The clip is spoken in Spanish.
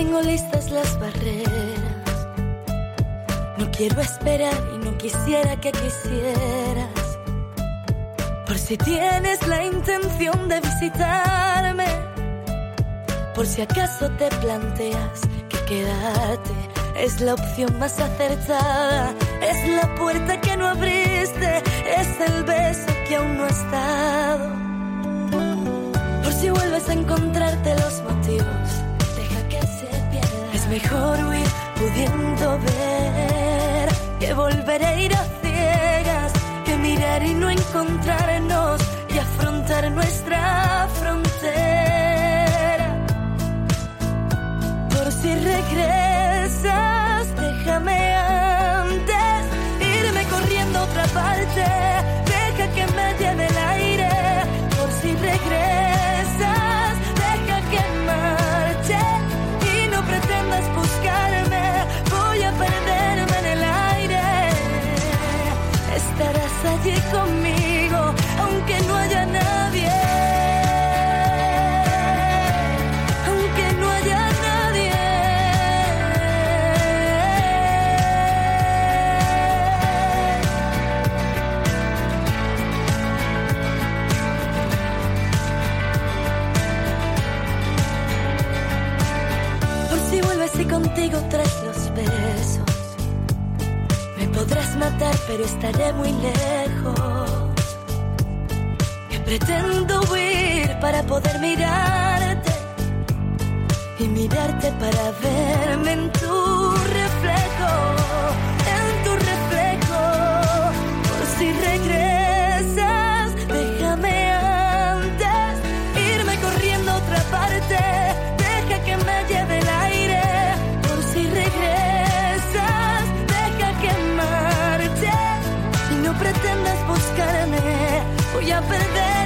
tengo listas las barreras. No quiero esperar y no quisiera que quisieras. Por si tienes la intención de visitarme, por si acaso te planteas que quedarte es la opción más acertada. Es la puerta que no abriste, es el beso que aún no has dado. Por si vuelves a encontrarte los motivos, deja que se pierda. Es mejor huir pudiendo ver que volver a ir a ciegas, que mirar y no encontrarnos y afrontar nuestra frontera. Por si regresas, déjame antes irme corriendo a otra parte. Deja que me lleve el aire. Por si regresas, deja que marche y no pretendas buscarme. Voy a perderme en el aire. Estarás allí conmigo, aunque no haya nadie. Aunque no haya nadie. Por si vuelves y contigo traes los besos. Me podrás matar, pero estaré muy lejos. Que pretendo huir para poder mirarte y mirarte para verme en tu reflejo, en tu reflejo. Por si regresas, déjame antes irme corriendo a otra parte. Deja que me lleve el aire. Por si regresas, deja que marche y no pretendas buscarme. Voy a perder